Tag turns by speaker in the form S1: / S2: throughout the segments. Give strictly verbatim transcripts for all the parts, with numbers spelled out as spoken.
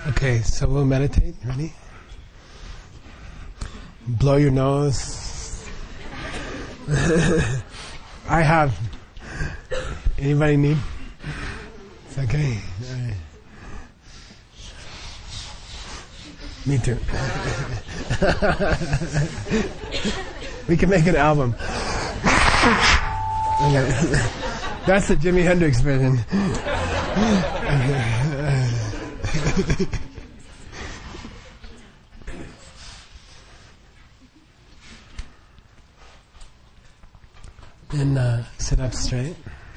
S1: Okay, so we'll meditate. Ready? Blow your nose. I have. Anybody need? It's okay. All right. Me too. We can make an album. Okay. That's the Jimi Hendrix version. Then uh, sit up straight.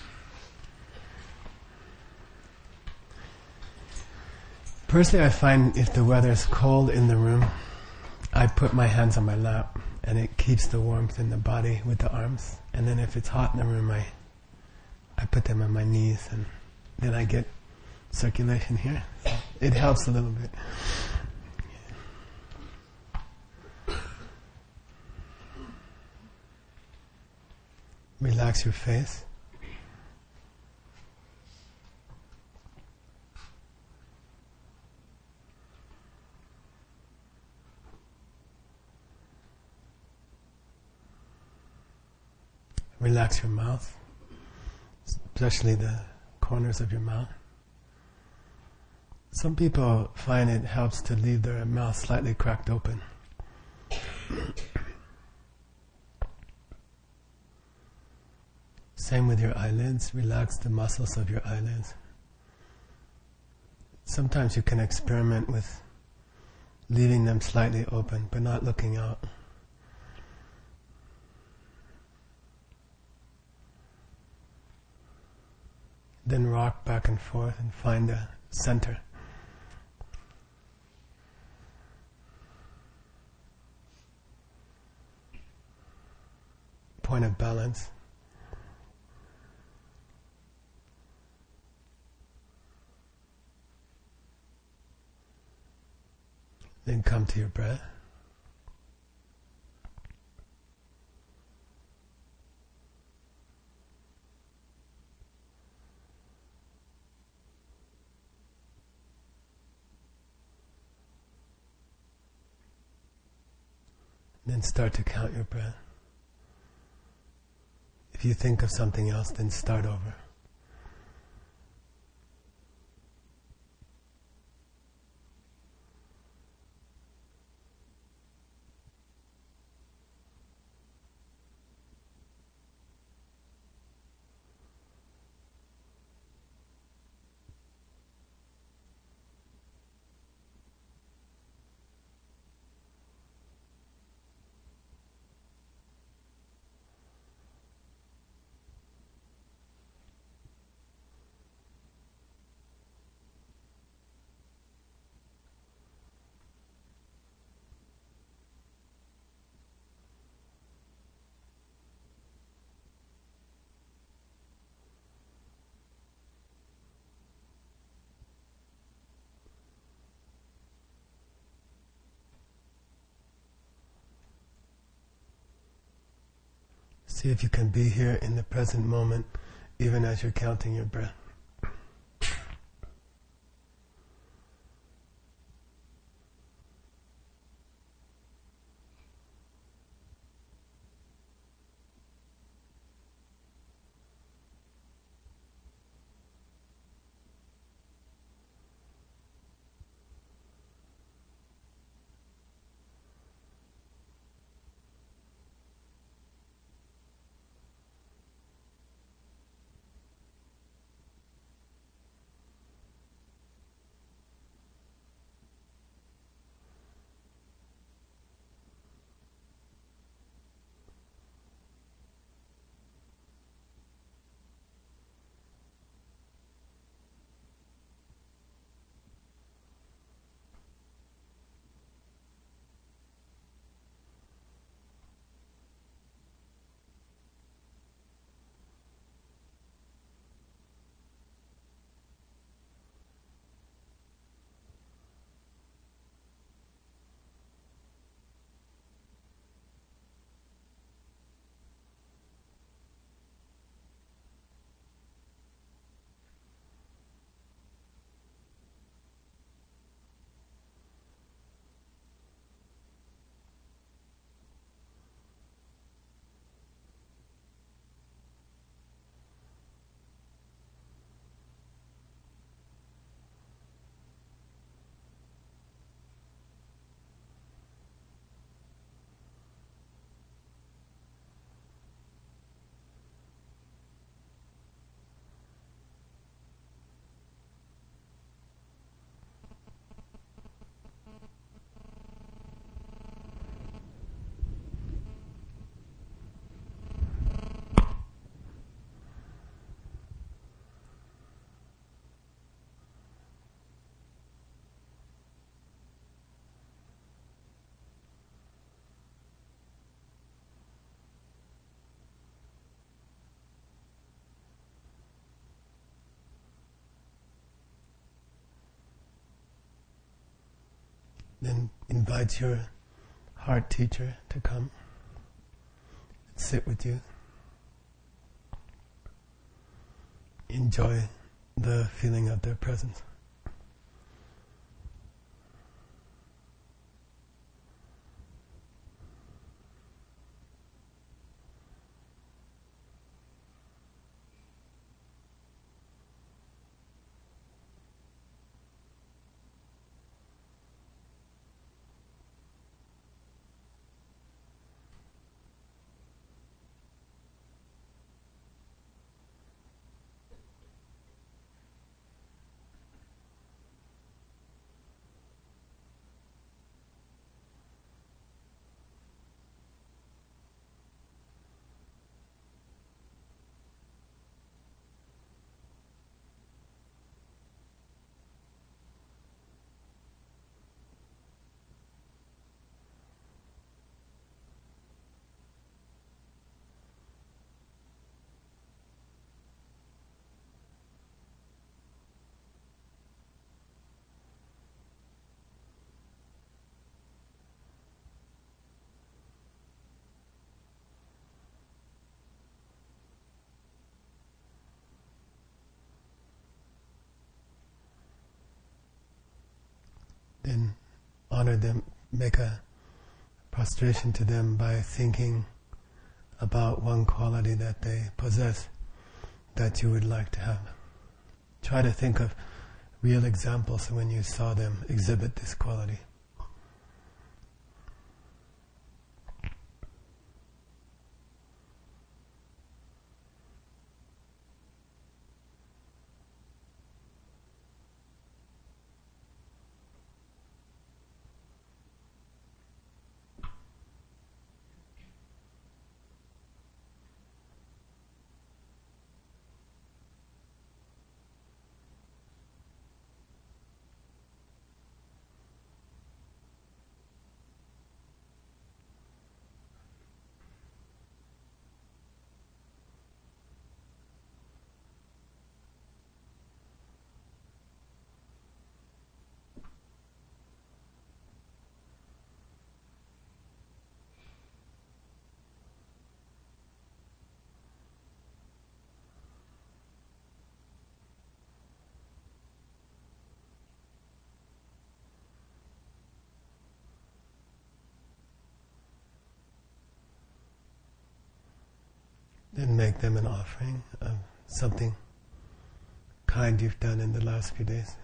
S1: Personally, I find if the weather is cold in the room, I put my hands on my lap, and it keeps the warmth in the body with the arms. And then if it's hot in the room, I I put them on my knees, and then I get circulation here. So it helps a little bit. Relax your face. Relax your mouth, especially the corners of your mouth. Some people find it helps to leave their mouth slightly cracked open. Same with your eyelids. Relax the muscles of your eyelids. Sometimes you can experiment with leaving them slightly open, but not looking out. Then rock back and forth and find a center. Point of balance. Then come to your breath. Then start to count your breath. If you think of something else, then start over. See if you can be here in the present moment, even as you're counting your breath. Then invite your heart teacher to come sit with you. Enjoy the feeling of their presence. Then honor them, make a prostration to them by thinking about one quality that they possess that you would like to have. Try to think of real examples when you saw them exhibit this quality. Then make them an offering of something kind you've done in the last few days.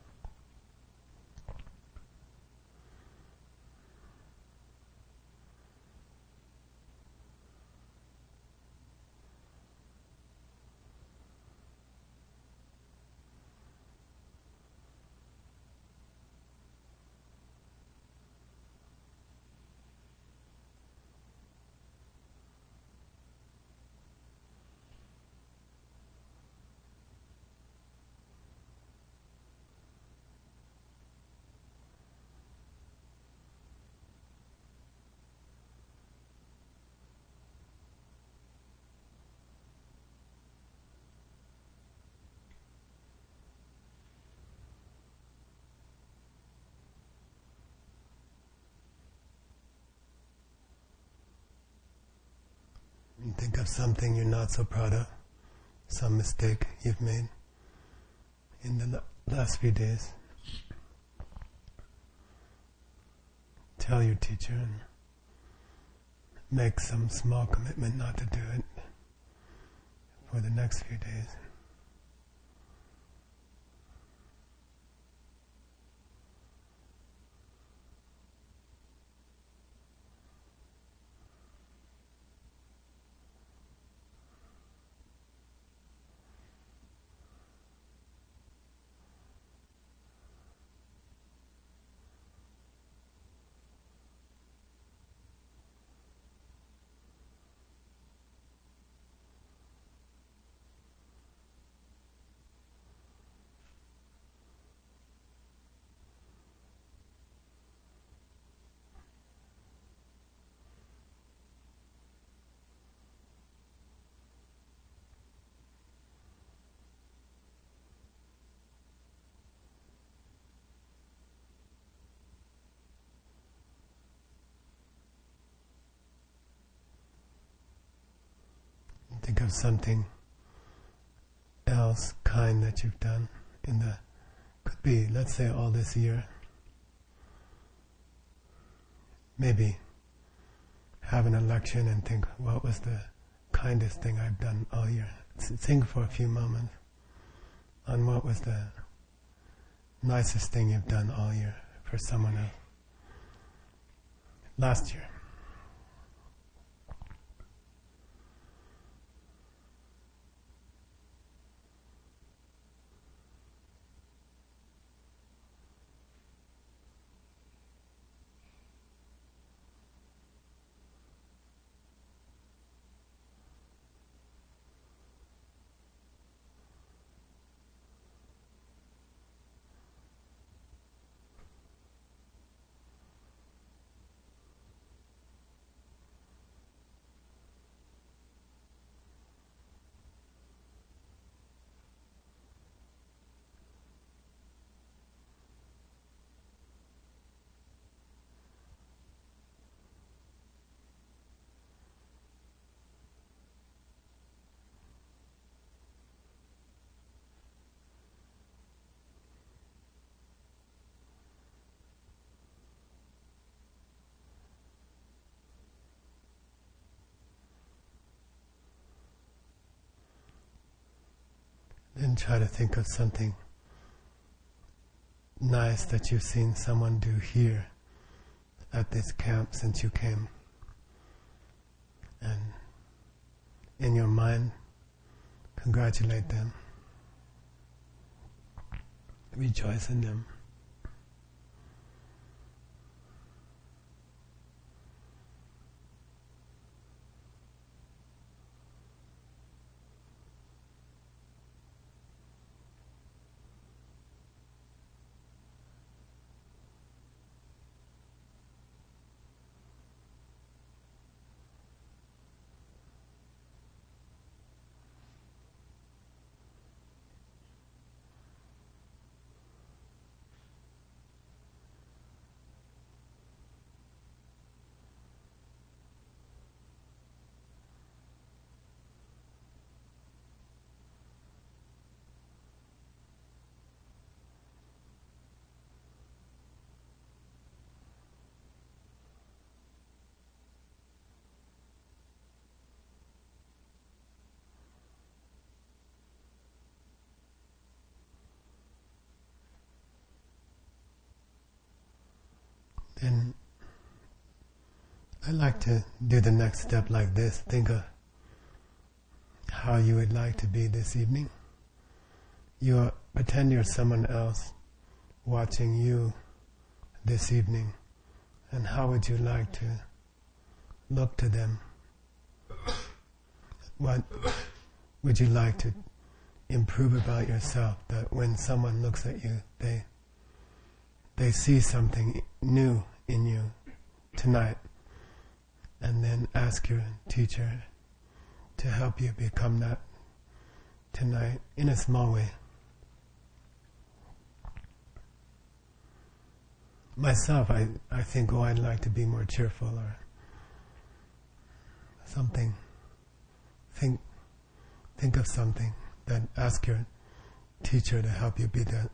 S1: You think of something you're not so proud of, some mistake you've made in the last few days. Tell your teacher and make some small commitment not to do it for the next few days. of something else kind that you've done in the, could be, let's say, all this year. Maybe have an election and think, what was the kindest thing I've done all year? Think for a few moments on what was the nicest thing you've done all year for someone else. Last year. Then try to think of something nice that you've seen someone do here at this camp since you came. And in your mind, congratulate them. Rejoice in them. Then I like to do the next step like this. Think of how you would like to be this evening. You are, pretend you're someone else watching you this evening, and how would you like to look to them? What would you like to improve about yourself, that when someone looks at you, they they see something new in you tonight, and then ask your teacher to help you become that tonight in a small way. Myself, I, I think, oh, I'd like to be more cheerful or something. Think, think of something, then ask your teacher to help you be that.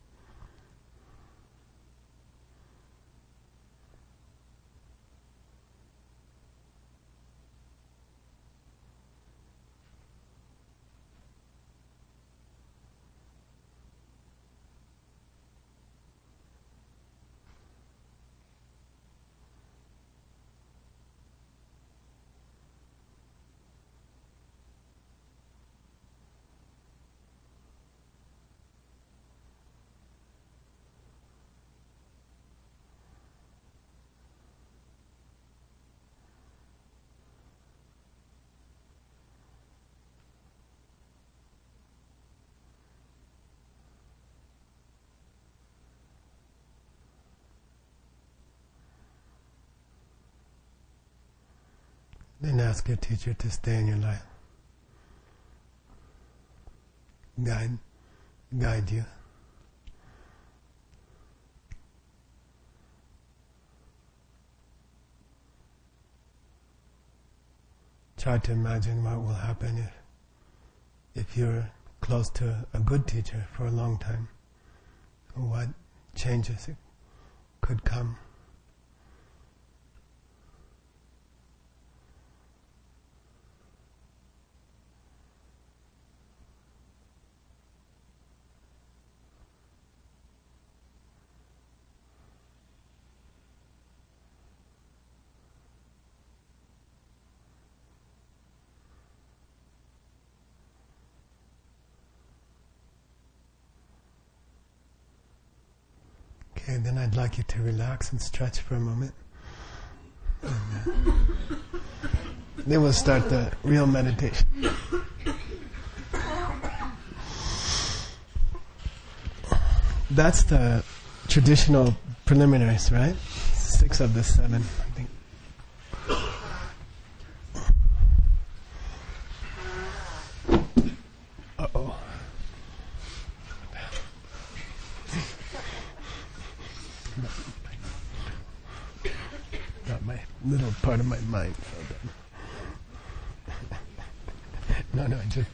S1: Then ask your teacher to stay in your life. Guide, guide you. Try to imagine what will happen if if you're close to a good teacher for a long time, what changes it could come. Okay, then I'd like you to relax and stretch for a moment. And, uh, then we'll start the real meditation. That's the traditional preliminaries, right? Six of the seven, I think. Uh-oh. Got my little part of my mind fell down. No, no, I just...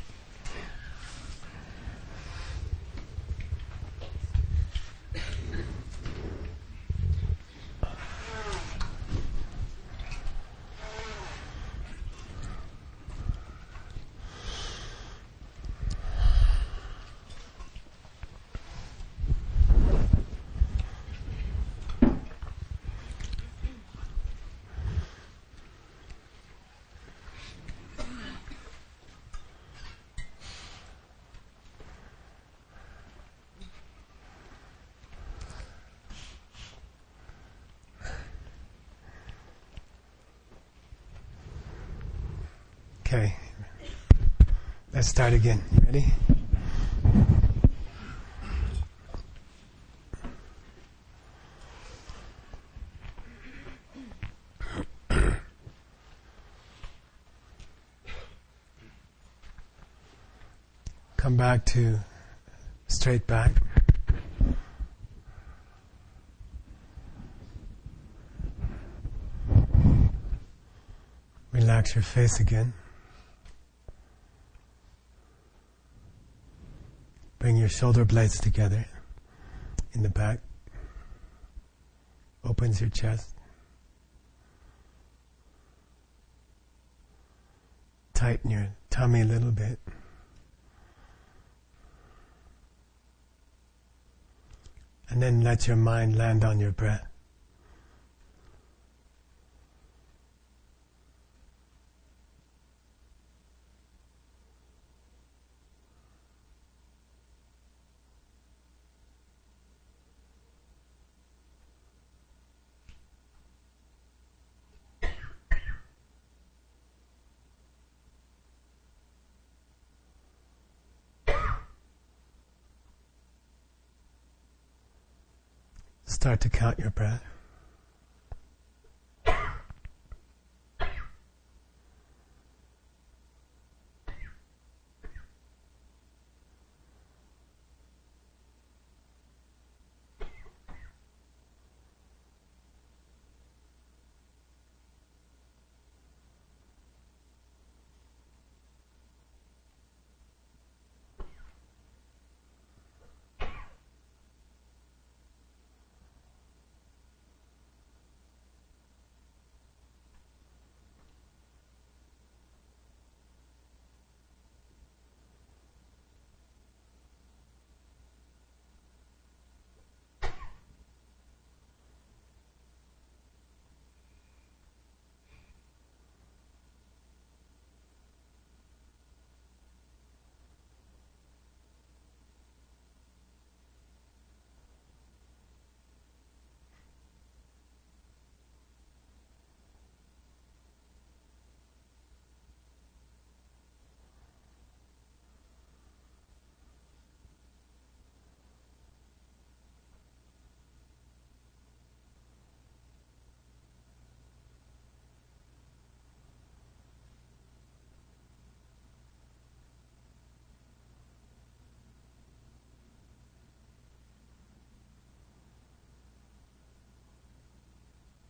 S1: Okay, let's start again. You ready? Come back to straight back. Relax your face again. Bring your shoulder blades together in the back. Opens your chest. Tighten your tummy a little bit. And then let your mind land on your breath. Start to count your breath.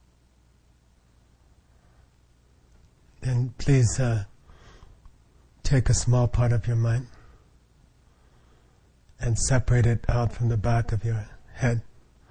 S1: Then please uh, take a small part of your mind and separate it out from the back of your head.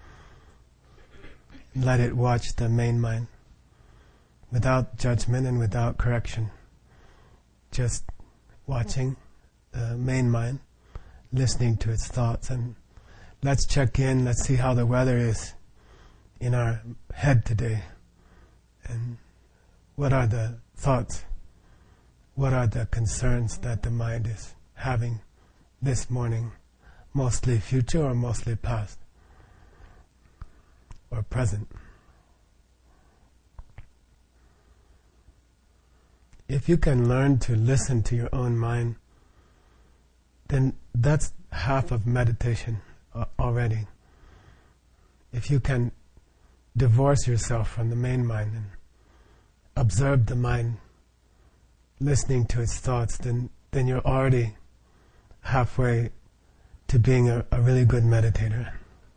S1: Let it watch the main mind without judgment and without correction. Just watching the main mind, listening to its thoughts, and let's check in, let's see how the weather is in our head today. And what are the thoughts? What are the concerns that the mind is having this morning? Mostly future or mostly past? Or present? If you can learn to listen to your own mind, then that's half of meditation already. If you can divorce yourself from the main mind and observe the mind, listening to its thoughts, then, then you're already halfway to being a, a really good meditator.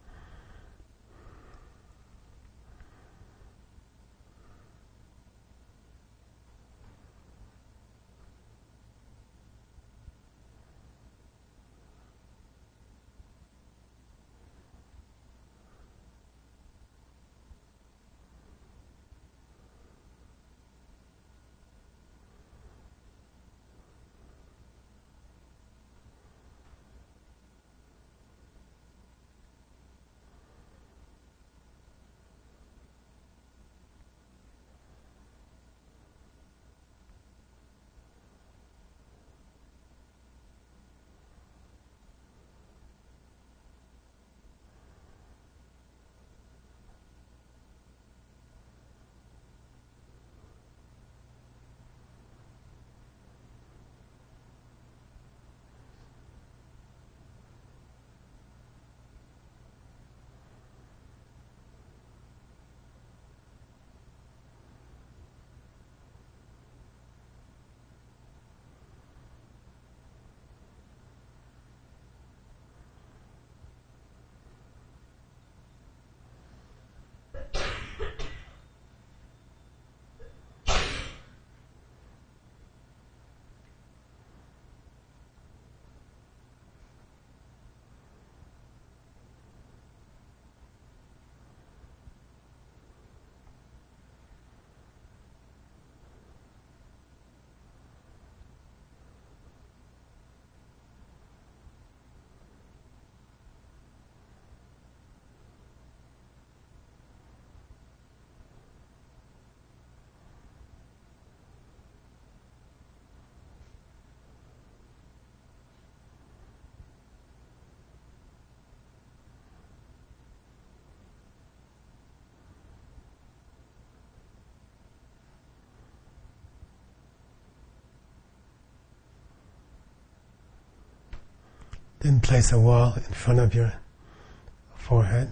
S1: Then place a wall in front of your forehead.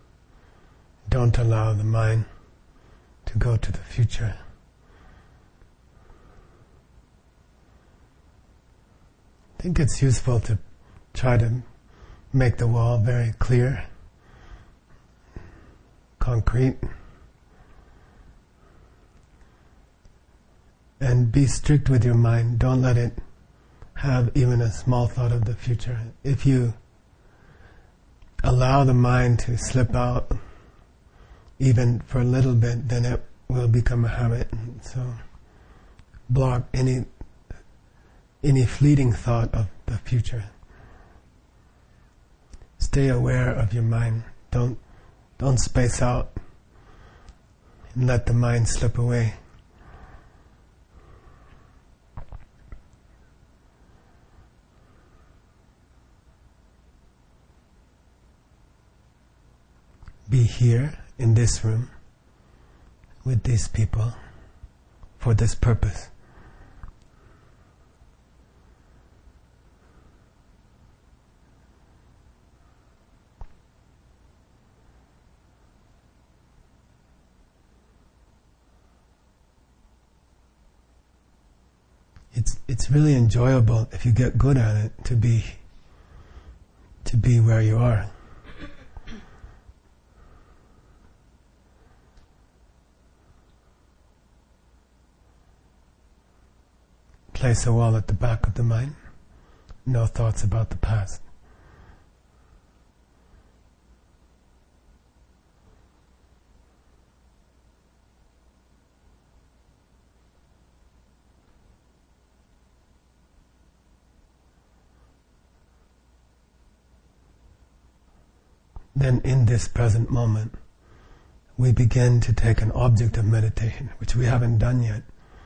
S1: Don't allow the mind to go to the future. I think it's useful to try to make the wall very clear, concrete, and be strict with your mind. Don't let it have even a small thought of the future. If you allow the mind to slip out even for a little bit, then it will become a habit. So block any any fleeting thought of the future. Stay aware of your mind. Don't don't space out and let the mind slip away. Be here in this room with these people for this purpose. It's it's really enjoyable if you get good at it to be to be where you are. place a wall at the back of the mind. No thoughts about the past. Then in this present moment, we begin to take an object of meditation, which we haven't done yet.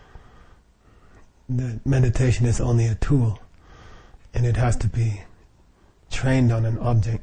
S1: The meditation is only a tool, and it has to be trained on an object.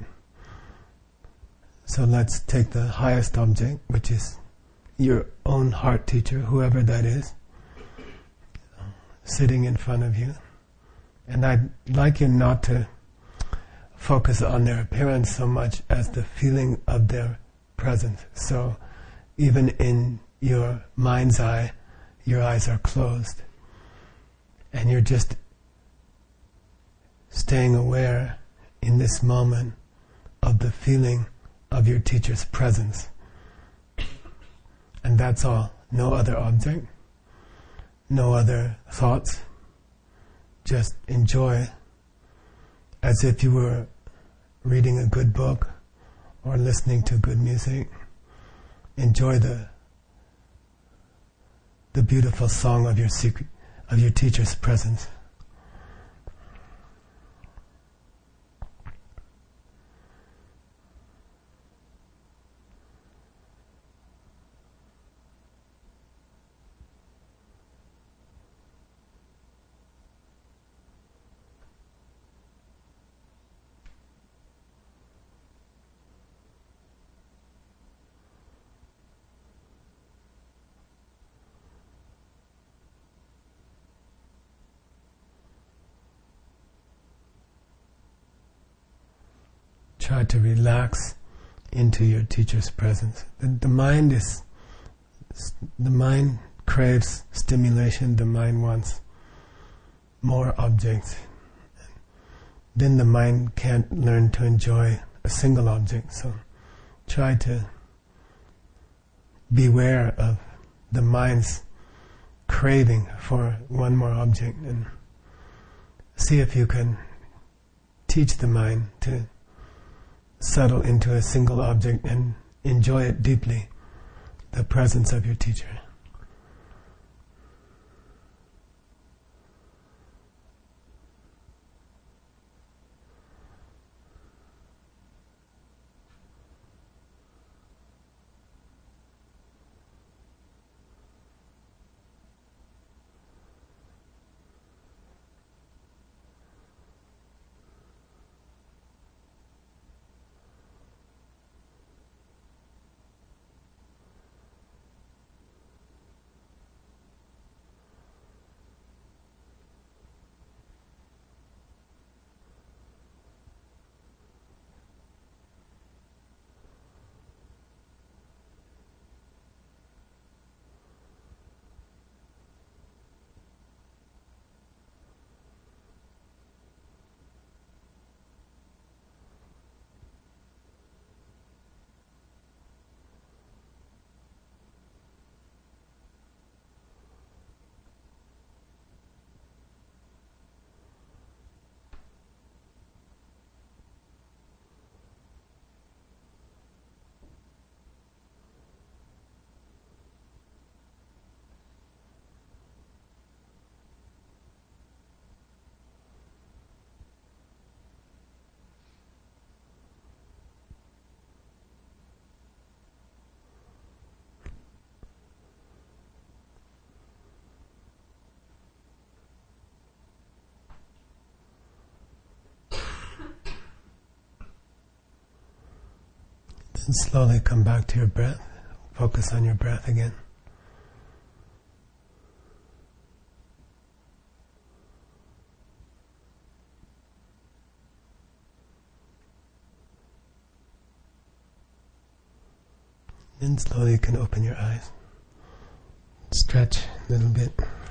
S1: So let's take the highest object, which is your own heart teacher, whoever that is, sitting in front of you. And I'd like you not to focus on their appearance so much as the feeling of their presence. So even in your mind's eye, your eyes are closed, and you're just staying aware in this moment of the feeling of your teacher's presence. And that's all. No other object, no other thoughts. Just enjoy as if you were reading a good book or listening to good music. Enjoy the the beautiful song of your secret, of your teacher's presence. Try to relax into your teacher's presence. The, the mind is, the mind craves stimulation. The mind wants more objects. Then the mind can't learn to enjoy a single object. So try to beware of the mind's craving for one more object, and see if you can teach the mind to settle into a single object and enjoy it deeply, the presence of your teacher. And slowly come back to your breath. Focus on your breath again. Then slowly you can open your eyes. Stretch a little bit.